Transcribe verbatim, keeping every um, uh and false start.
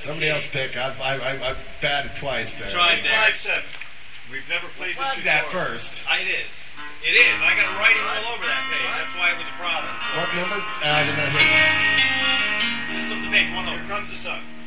Somebody else pick. I've, I, I, I've batted twice there. Tried that. Five seven. We've never played Flag this that before. first. It is. It is. I got writing all over that page. That's why it was a problem. So What number? Uh, I did not hear that. just flip the page one over. Here comes the sun.